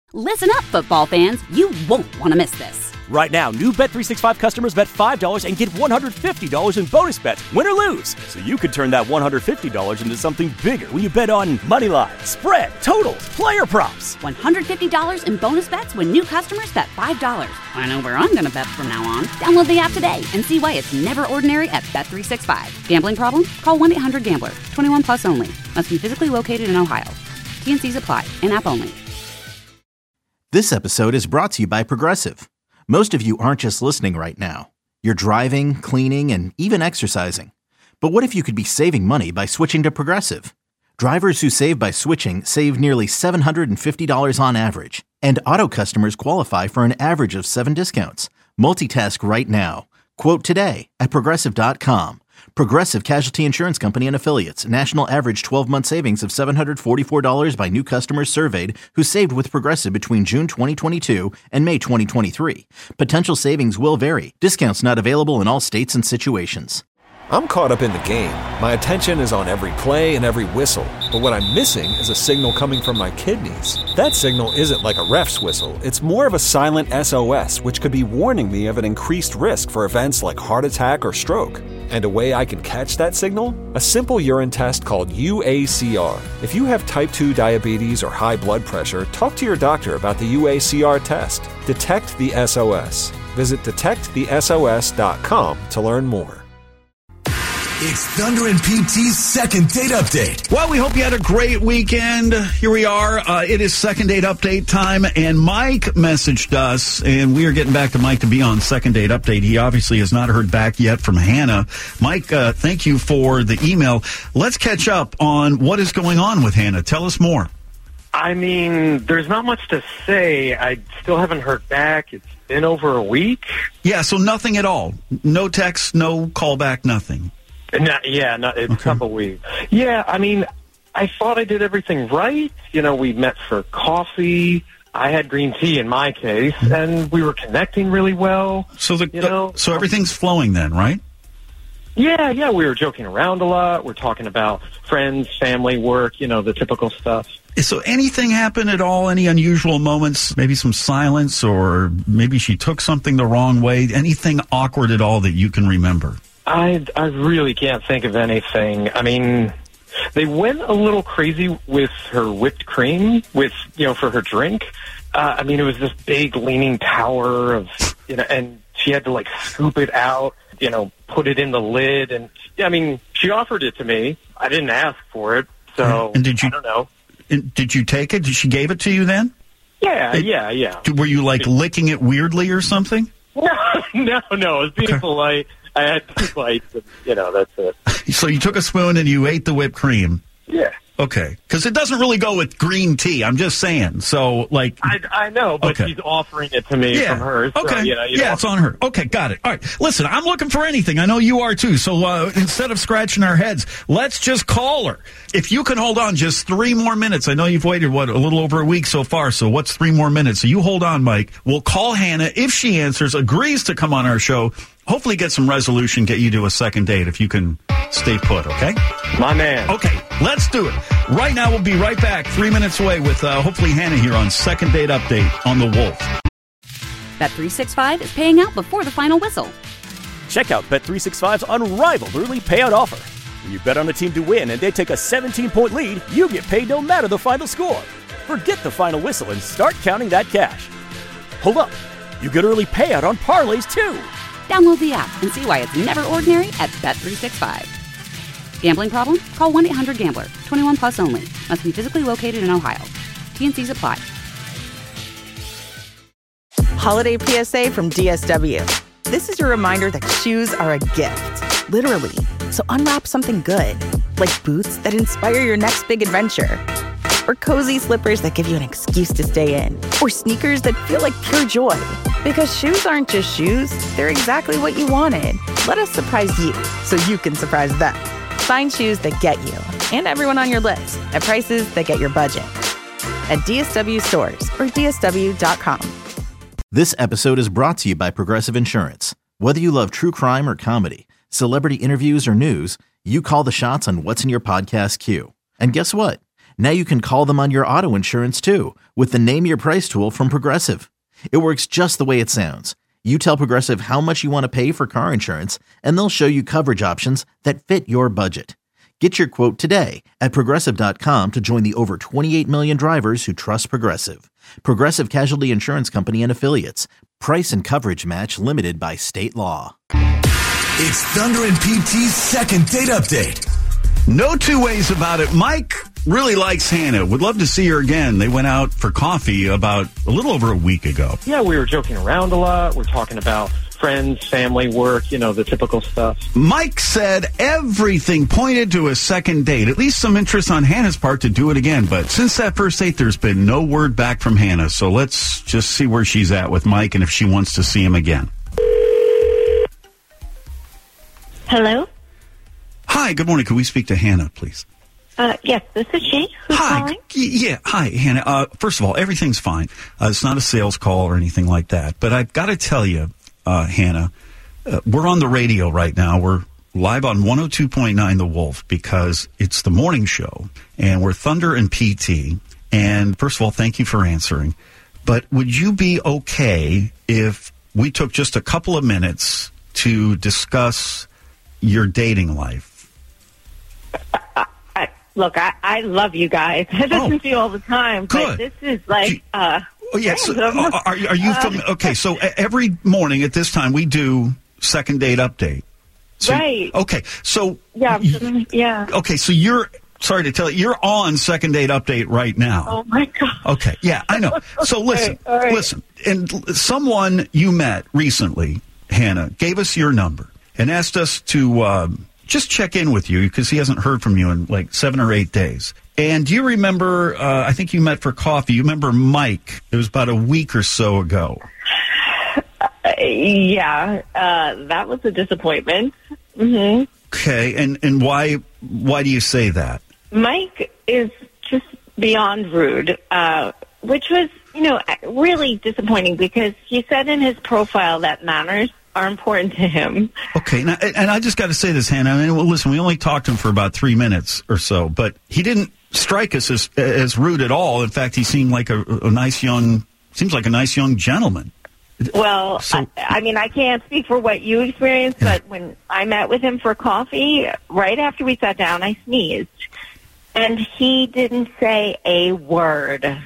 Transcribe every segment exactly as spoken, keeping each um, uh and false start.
Listen up, football fans. You won't want to miss this. Right now, new Bet three sixty-five customers bet five dollars and get one hundred fifty dollars in bonus bets, win or lose. So you could turn that one hundred fifty dollars into something bigger when you bet on money line, spread, totals, player props. one hundred fifty dollars in bonus bets when new customers bet five dollars. I know where I'm going to bet from now on. Download the app today and see why it's never ordinary at Bet three sixty-five. Gambling problem? Call one eight hundred gambler. twenty-one plus only. Must be physically located in Ohio. T N Cs apply. In-app only. This episode is brought to you by Progressive. Most of you aren't just listening right now. You're driving, cleaning, and even exercising. But what if you could be saving money by switching to Progressive? Drivers who save by switching save nearly seven hundred fifty dollars on average. And auto customers qualify for an average of seven discounts. Multitask right now. Quote today at Progressive dot com. Progressive Casualty Insurance Company and Affiliates. National average twelve-month savings of seven hundred forty-four dollars by new customers surveyed who saved with Progressive between June twenty twenty-two and May twenty twenty-three. Potential savings will vary. Discounts not available in all states and situations. I'm caught up in the game. My attention is on every play and every whistle. But what I'm missing is a signal coming from my kidneys. That signal isn't like a ref's whistle. It's more of a silent S O S, which could be warning me of an increased risk for events like heart attack or stroke. And a way I can catch that signal? A simple urine test called U A C R. If you have type two diabetes or high blood pressure, talk to your doctor about the U A C R test. Detect the S O S. Visit detect the S O S dot com to learn more. It's Thunder and P T's second date update. Well, we hope you had a great weekend. Here we are. Uh, it is second date update time, and Mike messaged us, and we are getting back to Mike to be on second date update. He obviously has not heard back yet from Hannah. Mike, uh, thank you for the email. Let's catch up on what is going on with Hannah. Tell us more. I mean, there's not much to say. I still haven't heard back. It's been over a week. Yeah, so nothing at all. No text, no callback, nothing. No, yeah, no, it's okay. a couple weeks. Yeah, I mean, I thought I did everything right. You know, we met for coffee. I had green tea in my case, and we were connecting really well. So the, you know, so everything's flowing then, right? Yeah, yeah, we were joking around a lot. We're talking about friends, family, work, you know, the typical stuff. So anything happen at all? Any unusual moments? Maybe some silence, or maybe she took something the wrong way? Anything awkward at all that you can remember? I, I really can't think of anything. I mean, they went a little crazy with her whipped cream, with, you know, for her drink. Uh, I mean, it was this big leaning tower of, you know, and she had to, like, scoop it out, you know, put it in the lid. And, yeah, I mean, she offered it to me. I didn't ask for it, so and did you, I don't know. And did you take it? Did she gave it to you then? Yeah, it, yeah, yeah. Were you, like, licking it weirdly or something? No, no, no. I was being okay. polite. I had two bites, and, you know, that's it. So you took a spoon and you ate the whipped cream. Yeah. Okay. Because it doesn't really go with green tea. I'm just saying. So, like... I, I know, but okay. she's offering it to me yeah. from hers. So, okay. You know, you yeah, know. it's on her. Okay, got it. All right. Listen, I'm looking for anything. I know you are, too. So uh, instead of scratching our heads, let's just call her. If you can hold on just three more minutes. I know you've waited, what, a little over a week so far. So what's three more minutes? So you hold on, Mike. We'll call Hannah. If she answers, agrees to come on our show, hopefully get some resolution, get you to a second date if you can stay put, okay? My man. Okay, let's do it. Right now, we'll be right back, three minutes away with uh, hopefully Hannah here on Second Date Update on The Wolf. Bet three sixty-five is paying out before the final whistle. Check out Bet three sixty-five's unrivaled early payout offer. When you bet on a team to win and they take a seventeen-point lead, you get paid no matter the final score. Forget the final whistle and start counting that cash. Hold up. You get early payout on parlays, too. Download the app and see why it's never ordinary at Bet three sixty-five. Gambling problem? Call one eight hundred gambler. twenty-one plus only. Must be physically located in Ohio. T N Cs apply. Holiday P S A from D S W. This is your reminder that shoes are a gift. Literally. So unwrap something good. Like boots that inspire your next big adventure. Or cozy slippers that give you an excuse to stay in. Or sneakers that feel like pure joy. Because shoes aren't just shoes, they're exactly what you wanted. Let us surprise you so you can surprise them. Find shoes that get you and everyone on your list at prices that get your budget. At D S W stores or D S W dot com. This episode is brought to you by Progressive Insurance. Whether you love true crime or comedy, celebrity interviews or news, you call the shots on what's in your podcast queue. And guess what? Now you can call them on your auto insurance too with the Name Your Price tool from Progressive. It works just the way it sounds. You tell Progressive how much you want to pay for car insurance, and they'll show you coverage options that fit your budget. Get your quote today at Progressive dot com to join the over twenty-eight million drivers who trust Progressive. Progressive Casualty Insurance Company and Affiliates. Price and coverage match limited by state law. It's Thunder and P T's second date update. No two ways about it. Mike really likes Hannah. Would love to see her again. They went out for coffee about a little over a week ago. Yeah, we were joking around a lot. We're talking about friends, family, work, you know, the typical stuff. Mike said everything pointed to a second date, at least some interest on Hannah's part to do it again. But since that first date, there's been no word back from Hannah. So let's just see where she's at with Mike and if she wants to see him again. Hello? Hi, good morning. Could we speak to Hannah, please? Uh, yes, this is she. Who's hi. calling? Yeah, hi, Hannah. Uh, first of all, everything's fine. Uh, it's not a sales call or anything like that. But I've got to tell you, uh, Hannah, uh, we're on the radio right now. We're live on one oh two point nine The Wolf because it's the morning show, and we're Thunder and P T. And first of all, thank you for answering. But would you be okay if we took just a couple of minutes to discuss your dating life? I, I, look, I, I love you guys. I listen Oh, to you all the time. good. But this is like, You- uh, Oh, yes. So, random. are, are you from? Okay, so every morning at this time we do second date update. So, Right. Okay, so yeah, you- yeah. okay, so you're sorry to tell you, you're on second date update right now. Oh, my God. Okay, yeah, I know. So listen, all right. listen, and l- someone you met recently, Hannah, gave us your number and asked us to um, just check in with you because he hasn't heard from you in like seven or eight days. And do you remember, uh, I think you met for coffee, you remember Mike? It was about a week or so ago. Uh, yeah, uh, that was a disappointment. hmm Okay, and, and why why do you say that? Mike is just beyond rude, uh, which was, you know, really disappointing because he said in his profile that manners are important to him. Okay, now, and I just got to say this, Hannah. I mean, well, listen, we only talked to him for about three minutes or so, but he didn't strike us as as rude at all. In fact, he seemed like a, a nice young, seems like a nice young gentleman. Well, So- I, I mean, I can't speak for what you experienced, Yeah. but when I met with him for coffee, right after we sat down, I sneezed. And he didn't say a word.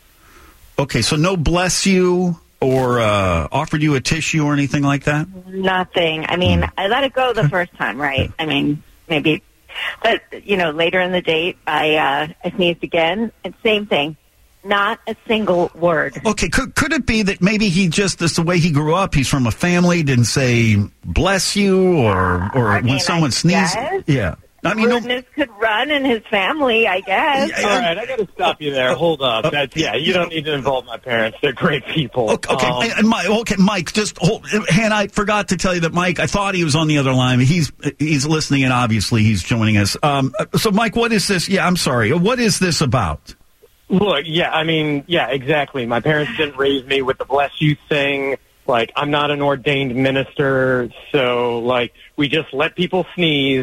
Okay, so no bless you or uh, offered you a tissue or anything like that? Nothing. I mean, I let it go the first time, right? I mean, maybe. But, you know, later in the date, I, uh, I sneezed again, and same thing. Not a single word. Okay, could could it be that maybe he just, this the way he grew up, he's from a family, didn't say bless you or, or I when mean, someone I sneezes? guess. Yeah. I mean, no, Rudeness could run in his family, I guess. Yeah, All right, I got to stop you there. Hold up. That's, yeah, you don't need to involve my parents. They're great people. Okay, okay, Um, and, and Mike, okay, Mike, just hold. Hannah, I forgot to tell you that Mike. I thought he was on the other line. He's he's listening, and obviously he's joining us. Um, so, Mike, what is this? Yeah, I'm sorry. What is this about? Look, yeah, I mean, yeah, exactly. My parents didn't raise me with the bless you thing. Like, I'm not an ordained minister, so, like, we just let people sneeze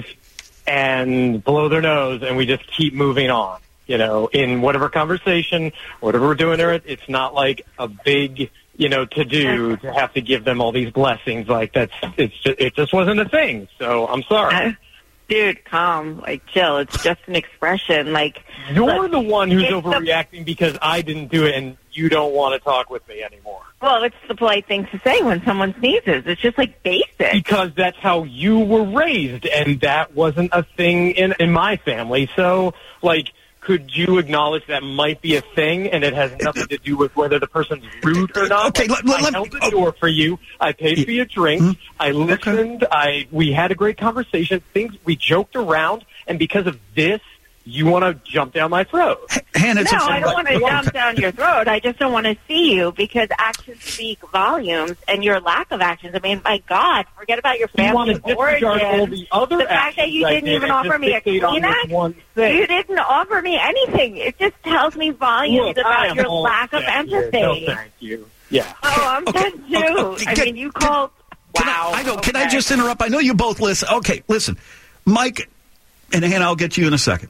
and blow their nose, and we just keep moving on. You know, in whatever conversation, whatever we're doing there, it's not like a big, you know, to do to have to give them all these blessings. Like, that's, it's just, it just wasn't a thing. So I'm sorry. Uh, Dude, calm. Like, chill. It's just an expression. Like, You're look, the one who's it's the- overreacting because I didn't do it and you don't want to talk with me anymore. well, it's the polite thing to say when someone sneezes. It's just like basic. Because that's how you were raised, and that wasn't a thing in in my family. So, like, could you acknowledge that might be a thing, and it has nothing to do with whether the person's rude or not? Okay, Like, let- let- I let- held the oh. door for you. I paid for your drink. Hmm? I listened. I we had a great conversation. Things we joked around, and because of this, you want to jump down my throat. Hannah, it's No, a- I don't want to Okay. jump down your throat. I just don't want to see you because actions speak volumes, and your lack of actions. I mean, my God, forget about your You want family to disregard all origin. the other The fact that actions you I didn't did even and offer just me a fixate on this Kleenex, one thing. you didn't offer me anything. It just tells me volumes Look, I about am your all lack of set here. empathy. No, thank you. Yeah. Oh, I'm Okay, done too. okay, okay, I get- mean, you can- called. Can Wow. I, I know. Can I okay. just interrupt? I know you both listen. Okay, listen, Mike and Hannah. I'll get to you in a second.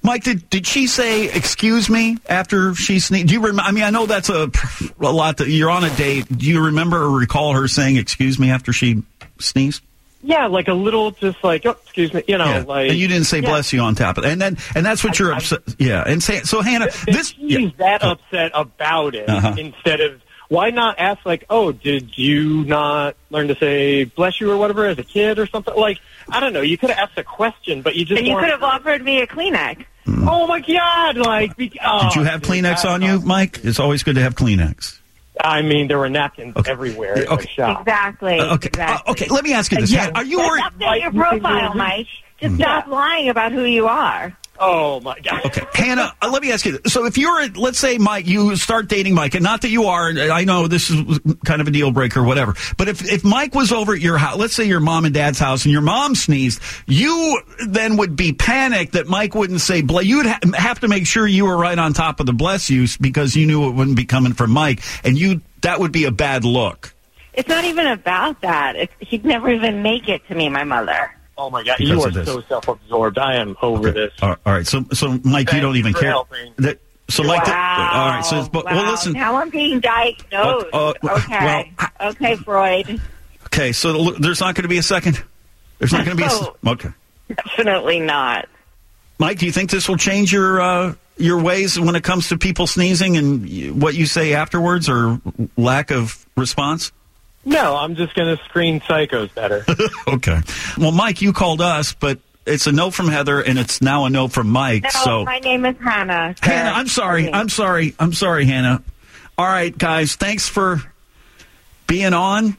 Mike, did did she say "excuse me" after she sneezed? Do you remember? I mean, I know that's a, a lot. That you're on a date. Do you remember or recall her saying "excuse me" after she sneezed? Yeah, like a little, just like, oh, excuse me, you know, Yeah. like. And you didn't say yeah. "bless you" on top of it, and then and that's what I- you're I- upset. Yeah, and say so, Hannah. If This she's yeah. that upset about it, Uh-huh. instead of, why not ask, like, oh, did you not learn to say "bless you" or whatever as a kid or something? Like, I don't know. You could have asked a question, but you just And you weren't- could have offered me a Kleenex. Oh my God! Like, be, oh, Did you have dude, Kleenex that- on you, Mike? It's always good to have Kleenex. I mean, there were napkins Okay. everywhere in Okay. the shop. Exactly. Uh, okay, Exactly. Uh, okay. Let me ask you this: Yeah. Hannah, Are you Just worried? update your profile, Mike. Just stop lying about who you are. Oh my God! Okay, Hannah, uh, let me ask you this. So if you're, let's say, Mike, you start dating Mike, and not that you are, I know this is kind of a deal breaker or whatever, but if, if Mike was over at your house, let's say your mom and dad's house, and your mom sneezed, you then would be panicked that Mike wouldn't say, bless. You would ha- have to make sure you were right on top of the bless yous because you knew it wouldn't be coming from Mike, and you that would be a bad look. It's not even about that. It's, he'd never even make it to me, my mother. Oh my God! Because You of are this. so self-absorbed. I am over Okay. this. All all right, so so Mike, you Thank don't you even for care. helping. That, so Mike, that- Wow. all right, so but, wow. well, listen. Now I'm being diagnosed. Uh, uh, okay. well, okay, Freud. Okay, so l- there's not going to be a second. There's not going to be a s- No. okay. Definitely not. Mike, do you think this will change your uh, your ways when it comes to people sneezing and y- what you say afterwards or lack of response? No, I'm just going to screen psychos better. Okay. Well, Mike, you called us, but it's a no from Heather, and it's now a no from Mike. No, so, my name is Hannah. sir. Hannah, I'm sorry. I'm sorry. I'm sorry, Hannah. All right, guys, thanks for being on.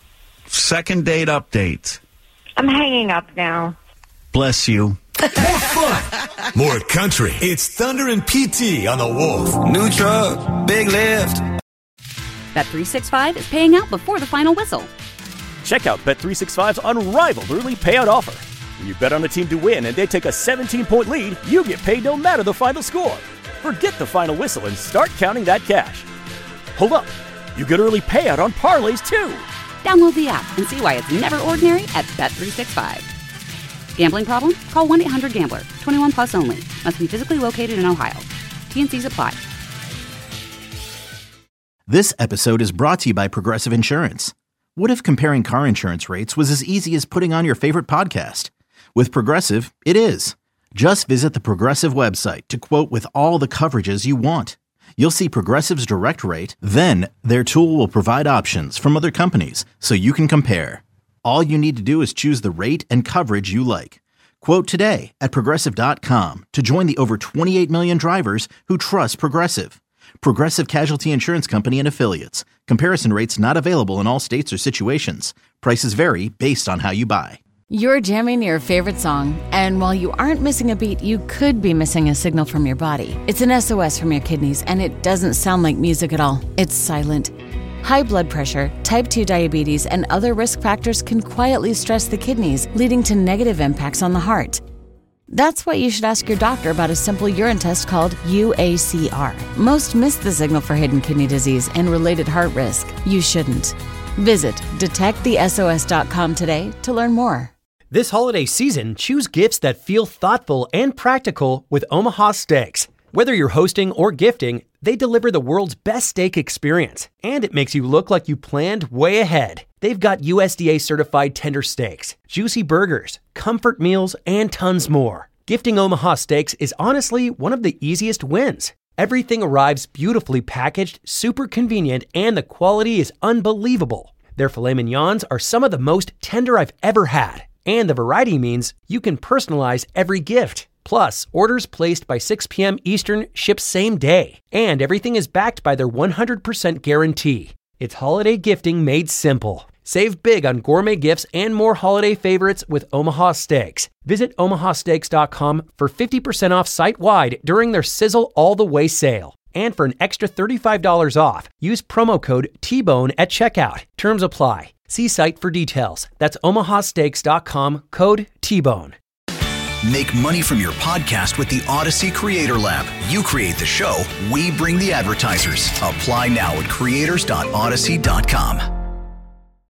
Second date update. I'm hanging up now. Bless you. More fun, more country. It's Thunder and P T on the Wolf. New truck, big lift. Bet three sixty-five is paying out before the final whistle. Check out Bet three sixty-five's unrivaled early payout offer. When you bet on a team to win and they take a seventeen-point lead, you get paid no matter the final score. Forget the final whistle and start counting that cash. Hold up. You get early payout on parlays, too. Download the app and see why it's never ordinary at Bet three sixty-five. Gambling problem? Call one eight hundred gambler. twenty-one plus only. Must be physically located in Ohio. T N Cs apply. This episode is brought to you by Progressive Insurance. What if comparing car insurance rates was as easy as putting on your favorite podcast? With Progressive, it is. Just visit the Progressive website to quote with all the coverages you want. You'll see Progressive's direct rate, then their tool will provide options from other companies so you can compare. All you need to do is choose the rate and coverage you like. Quote today at Progressive dot com to join the over twenty-eight million drivers who trust Progressive. Progressive Casualty Insurance Company and Affiliates. Comparison rates not available in all states or situations. Prices vary based on how you buy. You're jamming your favorite song, and while you aren't missing a beat, you could be missing a signal from your body. It's an S O S from your kidneys, and it doesn't sound like music at all. It's silent. High blood pressure, type two diabetes, and other risk factors can quietly stress the kidneys, leading to negative impacts on the heart. That's why you should ask your doctor about a simple urine test called U A C R. Most miss the signal for hidden kidney disease and related heart risk. You shouldn't. Visit detect the S O S dot com today to learn more. This holiday season, choose gifts that feel thoughtful and practical with Omaha Steaks. Whether you're hosting or gifting, they deliver the world's best steak experience, and it makes you look like you planned way ahead. They've got U S D A certified tender steaks, juicy burgers, comfort meals, and tons more. Gifting Omaha Steaks is honestly one of the easiest wins. Everything arrives beautifully packaged, super convenient, and the quality is unbelievable. Their filet mignons are some of the most tender I've ever had, and the variety means you can personalize every gift. Plus, orders placed by six p.m. Eastern ship same day, and everything is backed by their one hundred percent guarantee. It's holiday gifting made simple. Save big on gourmet gifts and more holiday favorites with Omaha Steaks. Visit omaha steaks dot com for fifty percent off site-wide during their Sizzle All the Way sale. And for an extra thirty-five dollars off, use promo code T Bone at checkout. Terms apply. See site for details. That's omaha steaks dot com, code T Bone. Make money from your podcast with the Odyssey Creator Lab. You create the show, we bring the advertisers. Apply now at creators dot odyssey dot com.